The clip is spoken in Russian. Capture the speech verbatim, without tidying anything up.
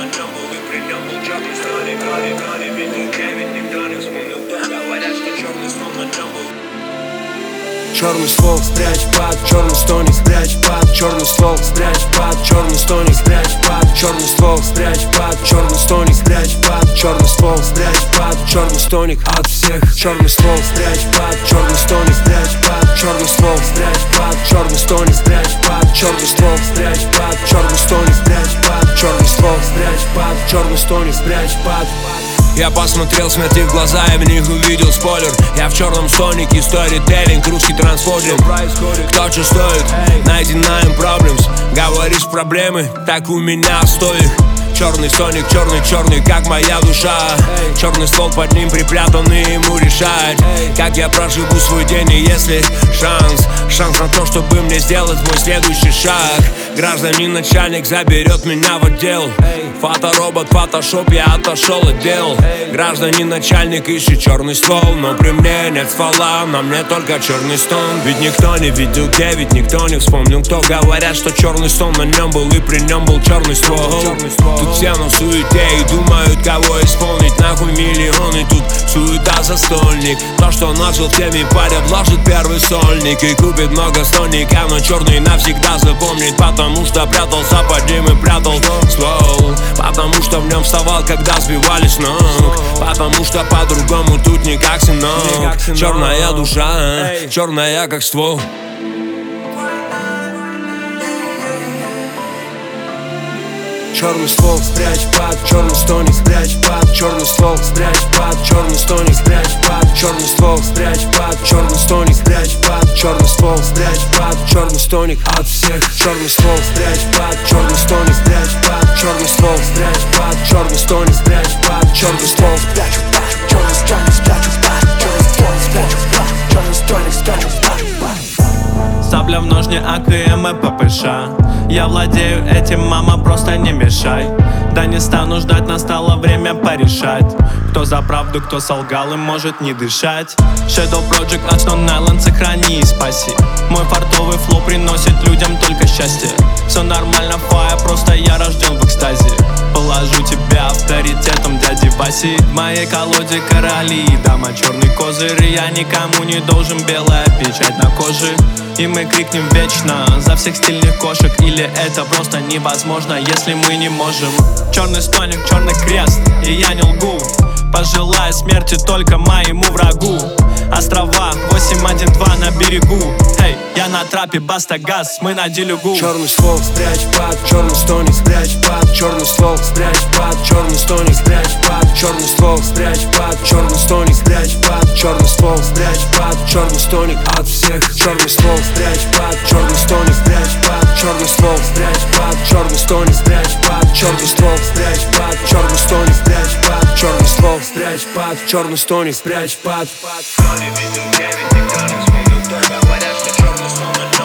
джамбул, и при нем был черный столик. Гали, гали, видел девять, никто не вспомнил, кто говорят, что черный сон на джамбул. Черный ствол спрячь под, черный стоник спрячь под, черный ствол спрячь под, черный стоник спрячь под, черный ствол спрячь под, черный стоник спрячь под, черный ствол спрячь под, черный стоник от всех, черный ствол спрячь под, черный стоник спрячь под, черный ствол спрячь под, черный стоник спрячь под, черный ствол спрячь под, черный стоник спрячь под, черный ствол спрячь под, черный стоник спрячь под. Я посмотрел смерти в глаза и в них увидел спойлер. Я в черном стонике, сторителлинг, русский трансфординг. Кто что стоит, ninety-nine problems. Говоришь проблемы, так у меня столик. Черный стоник, черный, черный, как моя душа. Черный ствол под ним припрятанный, ему решать, как я проживу свой день. И если шанс, шанс на то, чтобы мне сделать мой следующий шаг. Гражданин начальник заберет меня в отдел. Фоторобот, фотошоп, я отошел от дел. Гражданин начальник ищет черный ствол, но при мне нет ствола, на мне только черный стон. Ведь никто не видел девять, никто не вспомнил, кто говорят, что черный стон на нем был, и при нем был черный ствол. Тут все на суете и думают, кого исполнить, нахуй миллионы, тут суета застольник. То, что начал, теми паря вложит первый сольник и купит много стольника, но черный навсегда запомнит, потому что прятался под ним и прятал ствол. Потому что в нем вставал, когда сбивали с ног. Потому что по-другому тут не как сынок. Черная душа, черная как ствол. Черный ствол спрячь под, черный стоник спрячь под, черный ствол спрячь под, черный стоник спрячь под, черный ствол спрячь под, черный стоник спрячь под, черный ствол спрячь под, черный стоник от всех, черный ствол спрячь под, черный стоник спрячь под, черный ствол спрячь под, черный стоник спрячь под, черный ствол спрячь под, черный стоник спрячь под, черный ствол спрячь под, черный стоник спрячь под. Сабля в ножне, АКМ и ППШ. Я владею этим, мама, просто не мешай. Да не стану ждать, настало время порешать, кто за правду, кто солгал и может не дышать. Shadow Project, от Stone Island, сохрани и спаси. Мой фартовый флоу приносит людям только счастье. Все нормально, фая, просто я рожден в экстазе. Положу тебя авторитетом дяди Васи. В моей колоде короли, дама черный козырь. Я никому не должен, белая печать на коже. И мы крикнем вечно за всех стильных кошек. Или это просто невозможно, если мы не можем. Черный стоник, черный крест, и я не лгу. Пожелаю смерти только моему врагу. Острова восемь один два на берегу. Эй, я на трапе, баста газ, мы на делюгу. Черный ствол спрячь под, черный стоник спрячь под, черный ствол спрячь под, черный стоник спрячь под, черный ствол спрячь под, черный стоник спрячь под, черный ствол спрячь под, черный стоник от всех, черный ствол спрячь под, черный стоник спрячь под, черный ствол спрячь под, черный стоник спрячь под, черный ствол спрячь под, черный стоник спрячь под, черный ствол спрячь под, черный стоник спрячь под. Кто не видел девять, никто не вспомнил, кто говорят, что черный сон на